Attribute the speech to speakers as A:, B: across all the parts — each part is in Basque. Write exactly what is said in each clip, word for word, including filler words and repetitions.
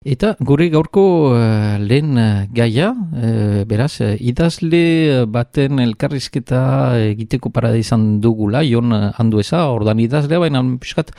A: Eta gure gaurko uh, lehen uh, gaia, uh, beraz, uh, idazle baten elkarrizketa egiteko parada izan dugula, Jon uh, Andueza, ordan idazlea, baina piskat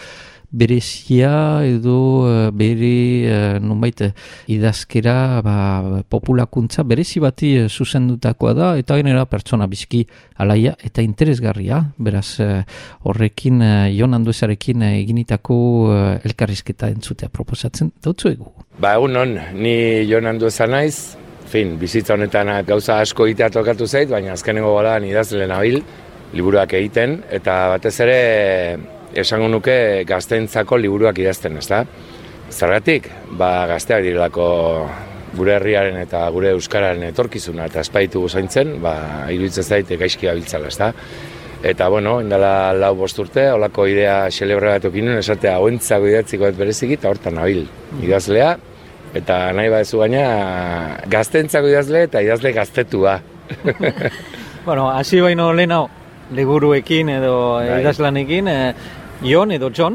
A: berezia edo uh, bere uh, nonbait idazkera ba, populakuntza berezi bati uh, zuzendutakoa da, eta gainera pertsona biziki alaia eta interesgarria, beraz uh, horrekin uh, Jon Anduezarekin uh, eginitako uh, elkarrizketa entzutea proposatzen dautzuegu.
B: Ba, egun non, ni Jon Andueza naiz, fin, bizitza honetan gauza asko egitea tokatu zait, baina azkenengo gara idazle nabil, liburuak egiten, eta batez ere esango nuke gazteentzako liburuak idazten, ezta? Zergatik, ba, gazteak direlako gure herriaren eta gure euskararen etorkizuna eta espaitu zaintzen, ba, iruditzen zait gaizki gabiltzala, ezta? Eta, bueno, indala lau bost urte, holako idea xelebra bat okin nuen, esatea oentzako idatziko ez berezik, eta hortan nabil idazlea, eta nahi badezu gaina gaztentzako idazle eta idazle gaztetua.
C: Bueno, hasi baino lehenau, liburuekin edo bai. Idazlanekin, eh, Jon edo John?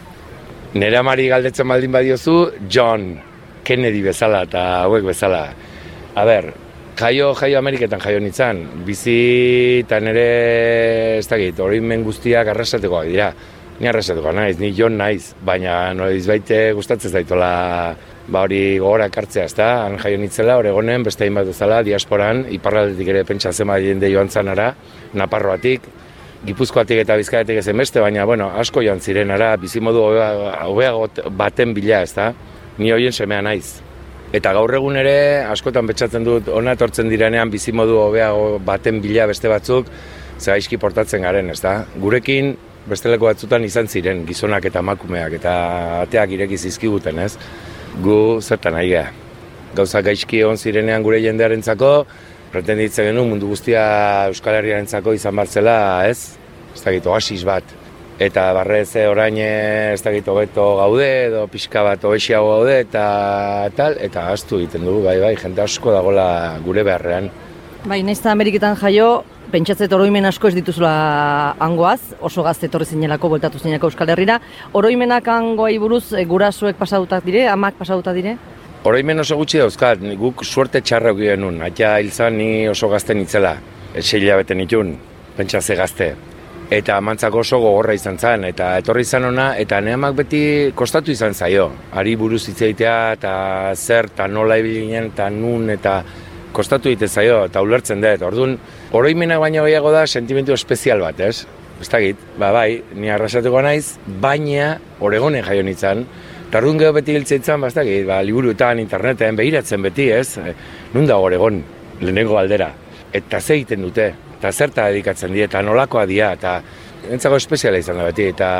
B: Nere amari galdetzen baldin badiozu, John, Kennedy bezala eta hauek bezala. A ber, jaio, jaio Ameriketan jaio nintzen, bizi eta nire, ez dakit, oroimen guztiak arrasatekoak dira. Ni arrasatekoa naiz, ni Jon naiz, baina noiz baite gustatzen zaitola ba hori gogorak hartzea, ezta? Han jaio nintzela, Oregonen, beste hainbat bezala, diasporan, iparraldetik ere pentsa zema jende joan zanara, Naparroatik, Gipuzkoatik eta Bizkaiatik ezen beste, baina, bueno, asko joan ziren ara, bizimodu hobeago baten bila, ezta? Ni horien semea naiz. Eta gaur egun ere, askotan betxatzen dut, ona etortzen direnean bizimodu hobeago baten bila beste batzuk, ze gaizki portatzen garen, ezta? Gurekin, besteleko batzutan izan ziren, gizonak eta emakumeak, eta ateak ireki zizkiguten, ez? Gu zertan nahi geha. Gauza gaizki egon zirenean gure jendearentzako, pretenditzen genuen mundu guztia Euskal Herriarentzako izan bartzela, ez? Ez dakit, oasis bat. Eta barrez orain ez dakit hobeto gaude, edo pixka bat hobexiago gaude, eta tal, eta ahaztu egiten dugu, bai, bai, jende asko dagoela gure beharrean.
D: Bai, nahiz eta Ameriketan jaio, pentsatzet oroimen asko ez dituzula hangoaz, oso gazte etorri zinelako, bueltatu zinelako Euskal Herrira. Oroimenak hangoai buruz gurasoek pasatutak dire, amak pasatutak dire?
B: Oroimen oso gutxi dauzkat, guk suerte txarra euki genuen. Atia hilzan ni oso gazte nitzela, sei hilabete nitun, pentsa ze gazte. Eta amantzako oso gogorra izan zen, eta etorri izan ona, eta ne amak beti kostatu izan zaio. Ari buruz hitz egitea, eta zer, eta nola ibili ginen, eta nun, eta kostatu egiten zaio, eta ulertzen dut. Orduan, oroimenak baino gehiago da sentimendu espezial bat, ez? Ez dakit, ba bai, ni arrasatuko naiz, baina Oregonen jaio nintzen, eta orduan geho beti hiltzen zen, ba ez dakit, ba, liburuetan, interneten, behiratzen beti, ez? Nun da Oregon, lehenengo aldera. Eta ze egiten dute, eta zerta dedikatzen dira, eta nolakoa dira, eta entzako espeziala izan da beti, eta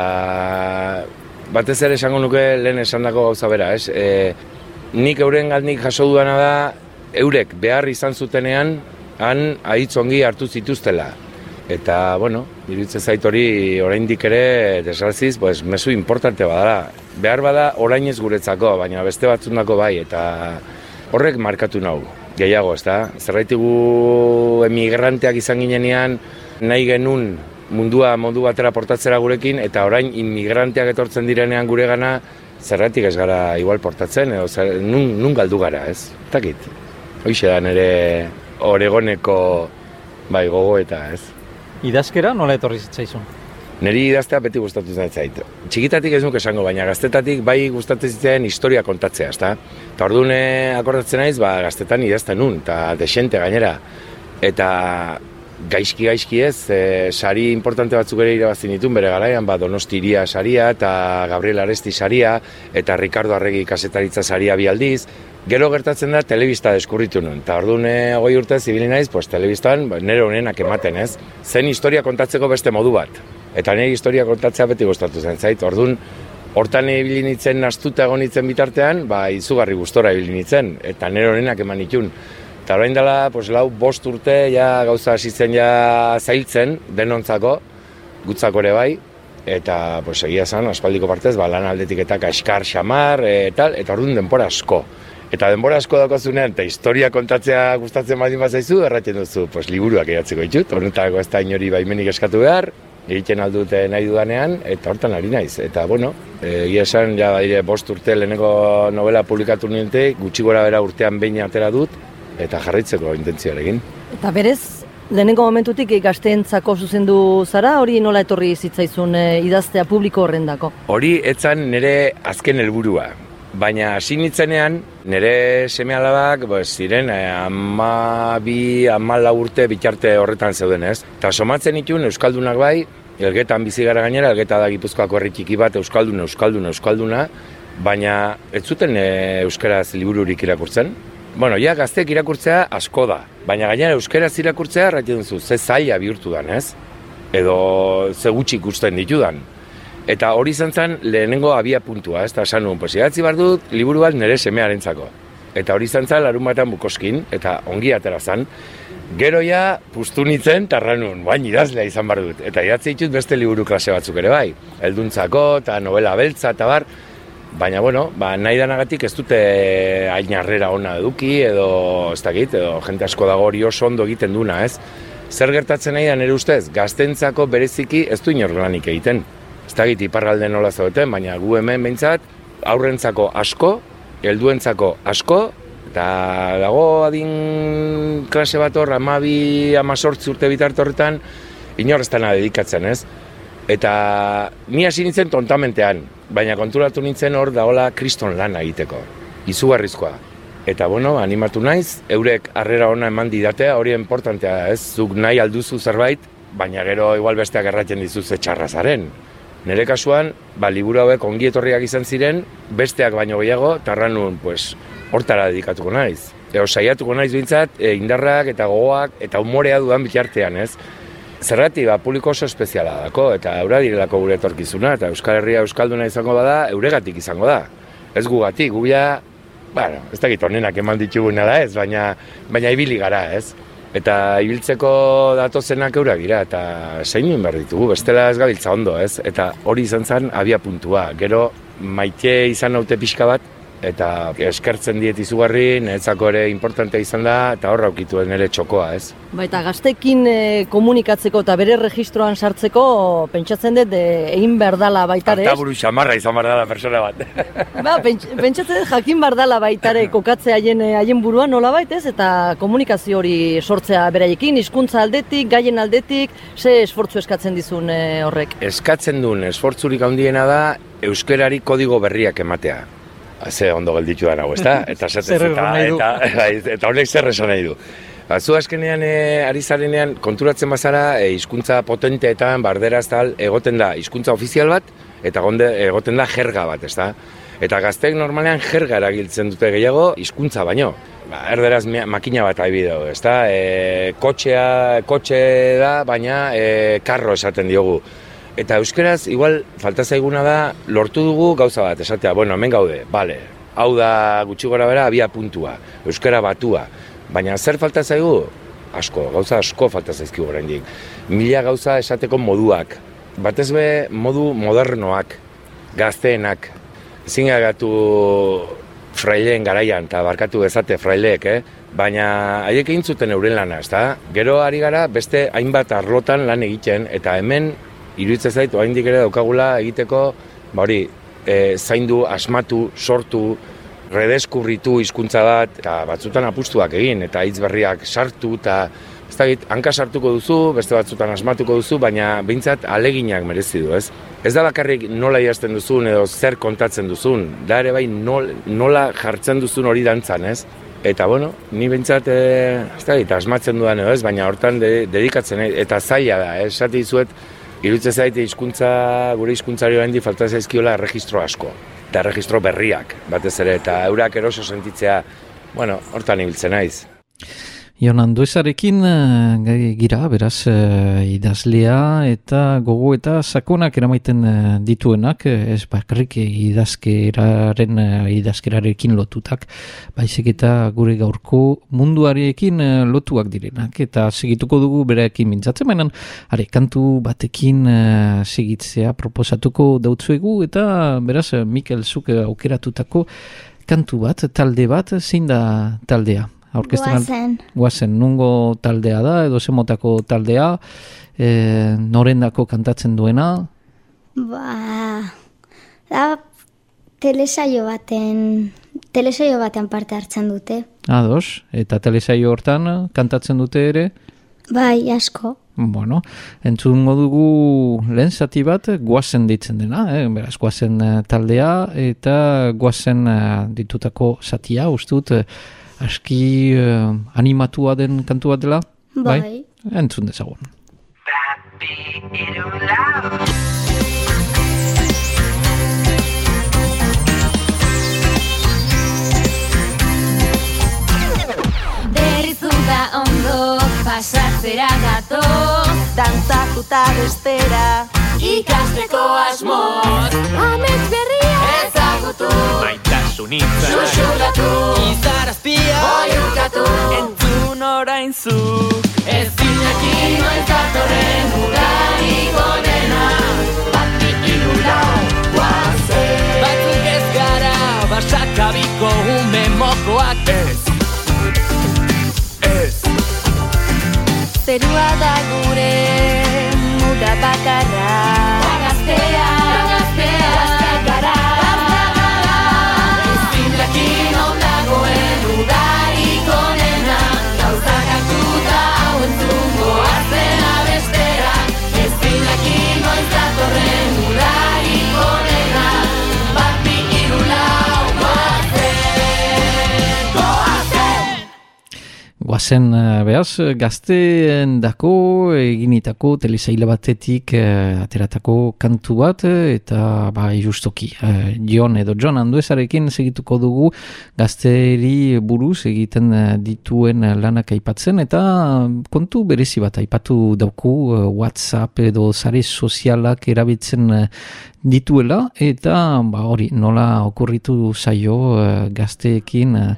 B: batez ere esango nuke lehen esandako gauza bera, ez? E, nik euren galdik jaso duana da, eurek behar izan zutenean, han ahitz ongi hartu zituztela. Eta, bueno, iruditzen zait hori oraindik ere, desgraziz, pues, mezu importante badala. Behar bada orainez guretzako, baina beste batzundako bai, eta horrek markatu nau, gehiago, ez da? Zerraitigu emigranteak izan ginenean, nahi genuen mundua modu batera portatzera gurekin, eta orain immigranteak etortzen direnean guregana, zerratik ez gara igual portatzen, edo zer, nun, nun galdu gara, ez? Takit. Hoixe da nire Oregoneko bai gogoeta, ez?
C: Idazkera nola etorri zitzaizun?
B: Neri idaztea beti gustatu zait. Txikitatik ez nuke esango, baina gaztetatik bai gustatzen zitzen historia kontatzea, ezta? Eta orduan akordatzen naiz, ba, gaztetan idazten nun, eta desente gainera. Eta gaizki-gaizki ez, e, sari importante batzuk ere irabazten ditun bere garaian, ba, Donosti Iria saria, eta Gabriel Aresti saria, eta Ricardo Arregi kasetaritza saria bi aldiz. Gero gertatzen da, telebista deskurritu nuen. Eta orduan hogei urte zibili naiz, pues, telebistan nire honenak ematen, ez? Zen historia kontatzeko beste modu bat. Eta nire historia kontatzea beti gustatu zen zait. Orduan, hortan ibili nintzen nastuta egon nintzen bitartean, ba, izugarri gustora ibili nintzen. Eta nire honenak eman nitun. Eta orain dela, pues, lau bost urte, ja gauza hasitzen ja zailtzen, denontzako, gutzako ere bai. Eta, pues, egia zan, aspaldiko partez, ba, lan aldetik eta kaskar, xamar, e, tal, eta orduan denbora asko. Eta denbora asko daukazunean, eta historia kontatzea gustatzen baldin bazaizu, erraten duzu, pues, liburuak idatziko ditut, honetako ez da inori baimenik eskatu behar, egiten aldute nahi dudanean, eta hortan ari naiz. Eta, bueno, egia esan, ja, badire, bost urte leheneko novela publikatu nintek, gutxi gora bera urtean behin atera dut, eta jarraitzeko intentzioarekin.
D: Eta berez, lehenengo momentutik gazteentzako zuzendu zara, hori nola etorri zitzaizun e, idaztea publiko horrendako?
B: Hori etzan nire azken helburua. Baina hasi nitzenean, nire seme-alabak ziren ama bi, ama lau urte bitarte horretan zeuden, ez? Eta somatzen itun euskaldunak bai, Elgetan bizi gara gainera, Elgeta da Gipuzkoako herri txiki bat, euskalduna, euskalduna, euskalduna, baina ez zuten e, euskaraz libururik irakurtzen. Bueno, ja gazteek irakurtzea asko da, baina gainera euskaraz irakurtzea erraiten duzu, ze zaila bihurtu dan, ez? Edo ze gutxi ikusten ditudan. Eta hori izan zen lehenengo abia puntua, ez da esan nuen, pues idatzi behar dut liburu bat nire semearentzako. Eta hori izan zen larun batean bukoskin, eta ongi atera zen. Gero ja puztu nintzen, tarra nuen, bain idazlea izan behar dut. Eta idatzi ditut beste liburu klase batzuk ere bai. Helduntzako, eta novela beltza, eta bar. Baina, bueno, ba, nahi danagatik ez dute hain harrera ona eduki, edo ez dakit, edo jente asko dago hori oso ondo egiten duna, ez? Zer gertatzen nahi da nire ustez, gaztentzako bereziki ez du inor lanik egiten. Ez dakit iparralde nola zaudeten, baina gu hemen behintzat aurrentzako asko, helduentzako asko, eta dago adin klase bat hor, amabi, amazortzi urte bitarte horretan, inor ez dena dedikatzen, ez? Eta ni hasi nintzen tontamentean, baina konturatu nintzen hor dagoela kriston lana egiteko, izugarrizkoa. Eta bueno, animatu naiz, eurek harrera ona eman didatea, hori importantea, ez? Zuk nahi alduzu zerbait, baina gero igual besteak erratzen dizu ze txarra zaren. Nire kasuan, ba, liburu hauek ongi etorriak izan ziren, besteak baino gehiago, tarra nuen, pues, hortara dedikatuko naiz. Eo, saiatuko naiz bintzat, e, indarrak eta gogoak eta umorea dudan bitartean, ez? Zerrati, ba, publiko oso espeziala dako, eta eura direlako gure etorkizuna, eta Euskal Herria euskalduna izango bada, euregatik izango da. Ez gugatik, guia, bueno, ez dakit honenak eman dituguna da ez, baina, baina ibili gara, ez? Eta ibiltzeko datozenak eurak dira, eta zein behar ditugu, bestela ez gabiltza ondo, ez? Eta hori izan zen abia puntua. Gero maite izan naute pixka bat, eta eskertzen diet izugarri, niretzako ere importantea izan da, eta horra aukitu nire txokoa, ez?
D: Baita gaztekin e, komunikatzeko eta bere registroan sartzeko, pentsatzen dut e, egin behar dala baitare, ez?
B: Artaburu xamarra izan behar dala persona bat.
D: Ba, pents, pentsatzen dut jakin behar dala baitare kokatzea haien, haien buruan nola bait, ez? Eta komunikazio hori sortzea beraiekin, hizkuntza aldetik, gaien aldetik, ze esfortzu eskatzen dizun e, horrek?
B: Eskatzen duen esfortzurik handiena da, euskerari kodigo berriak ematea. Ze ondo gelditu da nago, ezta? Eta zatez, eta, eta, eta, eta honek zer esan nahi du. Zu azkenean e, ari zarenean konturatzen bazara e, hizkuntza potenteetan, barderaz tal, egoten da hizkuntza ofizial bat, eta gonde, egoten da jerga bat, ezta? Eta gazteek normalean jerga eragiltzen dute gehiago hizkuntza baino. Ba, erderaz makina bat ari bideo, ezta? E, kotxea, kotxe da, baina e, karro esaten diogu. Eta euskeraz, igual, falta zaiguna da, lortu dugu gauza bat, esatea, bueno, hemen gaude, bale, hau da gutxi gora bera, abia puntua, euskara batua, baina zer falta zaigu? Asko, gauza asko falta zaizkigu oraindik. Mila gauza esateko moduak, batez be modu modernoak, gazteenak, ezin gatu fraileen garaian, eta barkatu bezate fraileek, eh? Baina haiek egin zuten euren lana, ezta? Gero ari gara beste hainbat arlotan lan egiten, eta hemen iruditzen zait, oraindik ere daukagula egiteko, ba hori, e, zaindu, asmatu, sortu, redeskurritu hizkuntza bat, eta batzutan apustuak egin, eta hitz berriak sartu, eta ez dakit, hanka sartuko duzu, beste batzutan asmatuko duzu, baina behintzat aleginak merezi du, ez? Ez da bakarrik nola idazten duzun, edo zer kontatzen duzun, da ere bai nol, nola jartzen duzun hori dantzan, ez? Eta, bueno, ni behintzat, e, ez dakit, asmatzen dudan edo ez, baina hortan de, dedikatzen, eta zaila da, ez? Esate dizuet, iruditzen zaite hizkuntza, gure hizkuntzari oraindik falta zaizkiola erregistro asko. Eta erregistro berriak, batez ere, eta eurak eroso sentitzea, bueno, hortan ibiltzen naiz.
A: Jon Anduezarekin uh, gira, beraz, uh, idazlea eta gogo eta sakonak eramaiten uh, dituenak, ez bakarrik idazkeraren, uh, idazkerarekin lotutak, baizik eta gure gaurko munduarekin uh, lotuak direnak, eta segituko dugu bereekin mintzatzen, baina are, kantu batekin uh, segitzea proposatuko dautzuegu, eta beraz, Mikel zuk aukeratutako kantu bat, talde bat, zein da taldea? aurkezten?
E: Guazen.
A: Guazen, nungo taldea da, edo zemotako taldea, e, norendako kantatzen duena?
E: Ba, da telesaio baten, telesaio baten parte hartzen dute.
A: Ados, eta telesaio hortan kantatzen dute ere?
E: Bai, asko.
A: Bueno, entzungo dugu lehen zati bat Guazen deitzen dena, eh? Beraz, Guazen eh, taldea eta Guazen eh, ditutako zatia, ustut, eh, aski eh, animatua den kantu bat dela?
E: Bai.
A: Bai? Entzun dezagun.
F: Berrizuta ondo pasatzera gato,
G: dantzatuta bestera,
F: ikasteko asmoz, amets berria ezagutu,
G: maitasun hitza,
F: xuxurlatu,
G: izarazpia,
F: oiukatu,
G: entzun orain zuk.
F: ezin jakin noiz datorren udarik onena, bat bi hiru lau, guazen.
G: Batzuk ez gara, basakabiko ume mokoak ez. Ez.
F: Zerua da gure muga bakarra, gaztea, gaztea, gara, ezin jakin on dagoen udarik onena, gauzak hartuta hau entzungo azena bestera, ezin jakin noiz datorren udarik onena, bat bi hiru lau, goazen, goazen!
A: Guazen, eh, behaz, gazteen dako eginitako telesaila batetik eh, ateratako kantu bat, eh, eta ba, justoki, eh, Jon edo Jon Anduezarekin segituko dugu gazteri buruz egiten eh, dituen lanak aipatzen, eta kontu berezi bat aipatu dauku eh, WhatsApp edo sare sozialak erabiltzen eh, dituela, eta ba, hori nola okurritu zaio eh, gazteekin eh,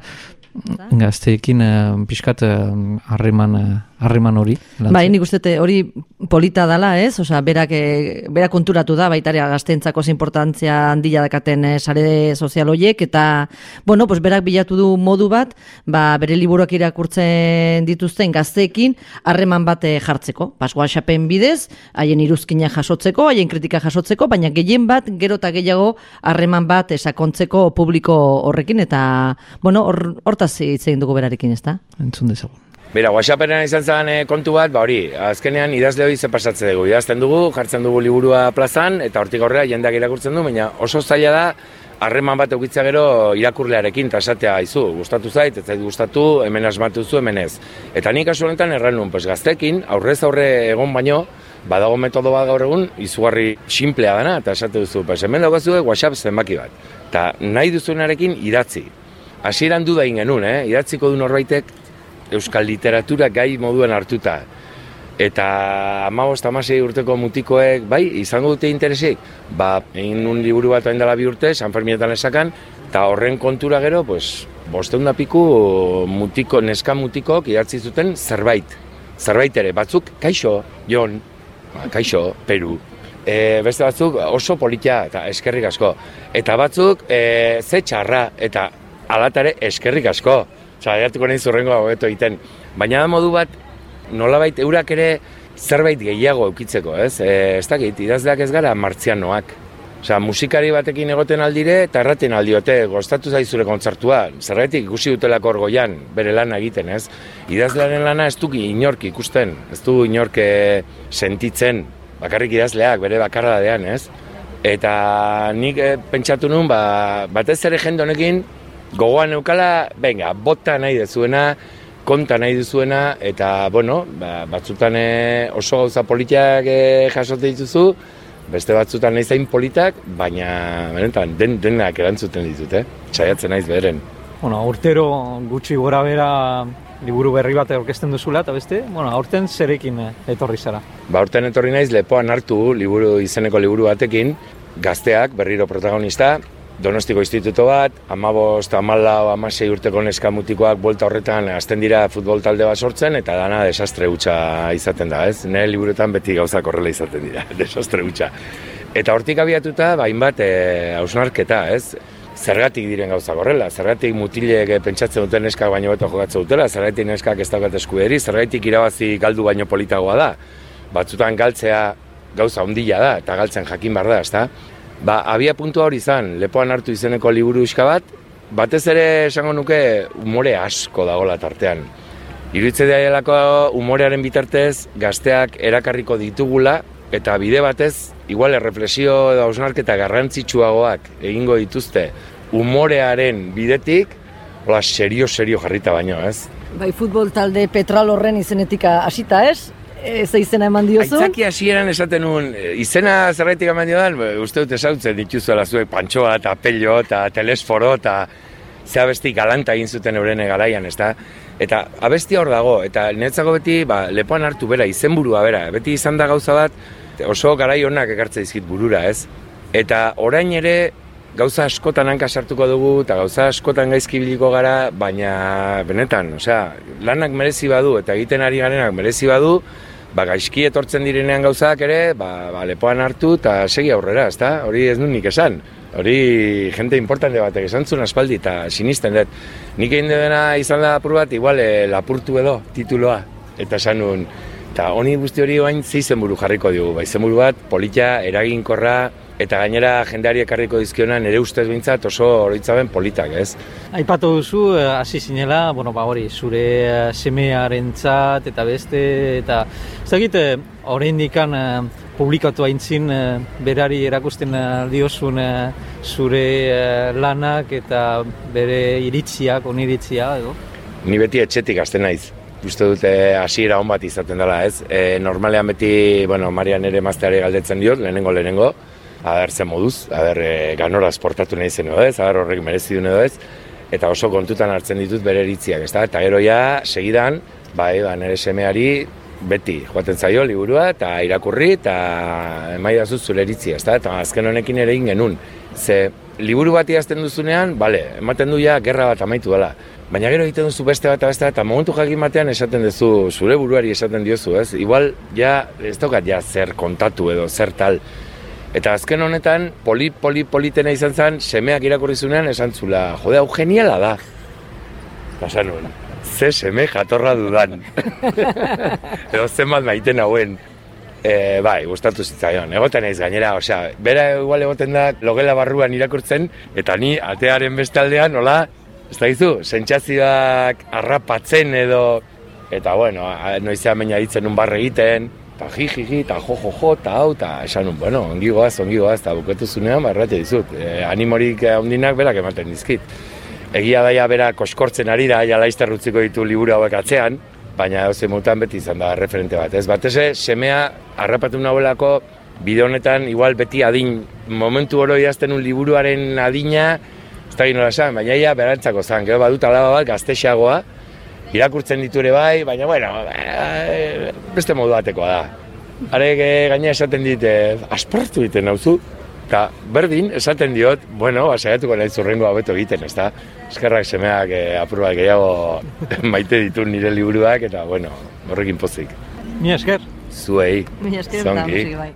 A: gazteekin uh, pixkat harreman uh, harreman hori. Lantzen.
D: Bai, nik uste hori polita dala, ez? Osea, berak, e, berak konturatu da, baitaria gazteentzako importantzia handia dakaten e, sare sozial horiek, eta, bueno, pues berak bilatu du modu bat, ba, bere liburuak irakurtzen dituzten gazteekin, harreman bat e, jartzeko. Pas, WhatsAppen bidez, haien iruzkina jasotzeko, haien kritika jasotzeko, baina gehien bat, gero eta gehiago, harreman bat esakontzeko publiko horrekin, eta, bueno, hor, hortaz hitz egin dugu berarekin, ez da?
A: Entzun dezagun.
B: Bera, WhatsAppena izan zen e, kontu bat, ba hori, azkenean idazle hori ze pasatzen dugu. Idazten dugu, jartzen dugu liburua plazan, eta hortik aurrera jendeak irakurtzen du, baina oso zaila da, harreman bat eukitza gero irakurlearekin, eta esatea aizu, gustatu zait, ez zait gustatu, hemen asmatu zu, hemen ez. Eta nik kasu honetan erran nuen, pues gaztekin, aurrez aurre egon baino, badago metodo bat gaur egun, izugarri simplea dana, eta esate duzu, pues hemen daukazu WhatsApp zenbaki bat. Eta nahi duzuenarekin idatzi. Hasieran duda egin genuen, eh? Idatziko du norbaitek euskal literatura gai moduan hartuta. Eta hamabost hamasei urteko mutikoek, bai, izango dute interesik? Ba, egin un liburu bat oain dela bi urte, San Ferminetan esakan, eta horren kontura gero, pues, bosteun da piku mutiko, neska mutikok idatzi zuten zerbait. Zerbait ere, batzuk, kaixo, Jon, kaixo, Peru. E, beste batzuk oso politia eta eskerrik asko. Eta batzuk, e, ze txarra, eta alatare eskerrik asko. Osa, jatuko nahi zurrengo hobeto egiten. Baina da modu bat, nolabait eurak ere zerbait gehiago eukitzeko, ez? E, ez dakit, idazleak ez gara martzianoak. Osa, musikari batekin egoten aldire eta erraten aldiote, gostatu zaizure kontzertua. Zergatik ikusi dutelako orgoian, bere lana egiten, ez? Idazlearen lana ez du inork ikusten, ez du inork sentitzen, bakarrik idazleak, bere bakarra dadean, ez? Eta nik e, pentsatu nun, ba, batez ere jende honekin, gogoan eukala, venga, bota nahi dezuena, konta nahi duzuena, eta, bueno, ba, batzutan e, oso gauza politiak e, jasote dituzu, beste batzutan nahi zain politak, baina, benetan, den, denak erantzuten ditut, eh? Saiatzen naiz beren.
C: Bueno, urtero gutxi gora bera liburu berri bat aurkezten duzula, eta beste, bueno, aurten zerekin etorri zara?
B: Ba, aurten etorri naiz lepoan hartu liburu izeneko liburu batekin, gazteak, berriro protagonista, Donostiko instituto bat, hamabost, hamalau, hamasei urteko neska mutikoak buelta horretan hasten dira futbol talde bat sortzen, eta dana desastre hutsa izaten da, ez? Nire liburuetan beti gauzak horrela izaten dira, desastre hutsa. Eta hortik abiatuta, hainbat, e, hausnarketa, ez? zergatik diren gauzak horrela, zergatik mutilek pentsatzen duten neskak baino beto jokatzen dutela, zergatik neskak ez daukat eskuderi, zergatik irabazi galdu baino politagoa da. Batzutan galtzea gauza ondila da, eta galtzen jakin behar da, ezta? Ba, abia puntua hori izan, Lepoan hartu izeneko liburu iska bat, batez ere esango nuke umore asko dagoela tartean. Iruditzen daielako umorearen bitartez gazteak erakarriko ditugula, eta bide batez, igual erreflexio edo hausnarketa garrantzitsuagoak egingo dituzte umorearen bidetik, hola, serio-serio jarrita baino, ez?
D: Bai, futbol talde Petrol horren izenetik hasita, ez? Ez izena eman diozu?
B: Aitzaki hasieran esaten nuen, izena zerraitik eman diodan, uste dut esautzen dituzuela zuek Pantxoa eta Pello eta Telesforo eta ze abesti galanta egin zuten eurene garaian, ezta? Eta abesti hor dago, eta niretzako beti ba, Lepoan hartu bera, izenburua bera, beti izan da gauza bat, oso garai honak ekartze dizkit burura, ez? Eta orain ere gauza askotan hanka sartuko dugu, eta gauza askotan gaizki biliko gara, baina benetan, osea, lanak merezi badu, eta egiten ari garenak merezi badu, ba, gaizki etortzen direnean gauzak ere, ba, ba, Lepoan hartu eta segi aurrera, ezta? Hori ez dut nik esan. Hori jente importante batek esan zuen aspaldi eta sinisten dut. Nik egin dena izan da apur bat, igual e, lapurtu edo tituloa. Eta esan nuen, eta honi guzti hori oain ze izenburu jarriko diogu. Ba, izenburu bat, polita, eraginkorra, eta gainera jendeari ekarriko dizkiona nire ustez behintzat oso oroitzaben politak, ez?
C: Aipatu duzu, hasi zinela, bueno, ba hori, zure semearentzat eta beste, eta ez dakit, oraindikan publikatu aintzin berari erakusten diozun zure lanak eta bere iritziak, oniritzia, edo?
B: Ni beti etxetik hasten naiz. Uste dute hasiera on bat izaten dela, ez? E, normalean beti, bueno, Marian ere emazteari galdetzen diot, lehenengo lehenengo, aber zen moduz, aber e, ganora esportatu nahi zen edo ez, aber horrek merezi duen edo ez, eta oso kontutan hartzen ditut bere iritziak, ezta? Eta gero ja, segidan, bai, ba, nire semeari beti joaten zaio liburua eta irakurri eta emaidazu zure iritzia, ezta? Eta azken honekin ere egin genuen. Ze liburu bat idazten duzunean, bale, ematen du ja gerra bat amaitu dela. Baina gero egiten duzu beste bat eta beste bat, eta momentu jakin batean esaten duzu, zure buruari esaten diozu, ez? Igual, ja, ez daukat ja zer kontatu edo, zer tal. Eta azken honetan, polit, polit, politena izan zen, semeak irakurri zunean esan zula, jode, hau geniala da. Pasan nuen, ze seme jatorra dudan. Edo zenbat maiten hauen. E, bai, gustatu zitzaion, egoten naiz gainera, osea, bera igual egoten da logela barruan irakurtzen, eta ni atearen bestaldean, nola, ez da gizu, sentsazioak harrapatzen edo, eta bueno, noizean baina ditzen un barre egiten, eta jijiji, eta jo-jo-jo, eta hau, eta esan un, bueno, ongi goaz, ongi goaz, eta buketu zunean, barratia dizut, e, animorik handinak berak ematen dizkit. Egia daia bera koskortzen ari da, ja laizter utziko ditu liburu hauek atzean, baina hau mutan beti izan da referente bat, ez? Batez ere, semea harrapatu nahuelako bide honetan, igual beti adin, momentu oro idazten un liburuaren adina, ez da ginola esan, baina ia berantzako zan, gero badut alaba bat gaztexeagoa, irakurtzen ditu ere bai, baina bueno, beste modu batekoa da. Harek gaina esaten dit, aspertu egiten nauzu, eta berdin esaten diot, bueno, saiatuko nahi zurrengo hobeto egiten, ez da? Eskerrak semeak eh, apur bat gehiago maite ditu nire liburuak, eta bueno, horrekin pozik.
C: Mi esker.
B: Zuei,
D: Mi esker, eta musik bai.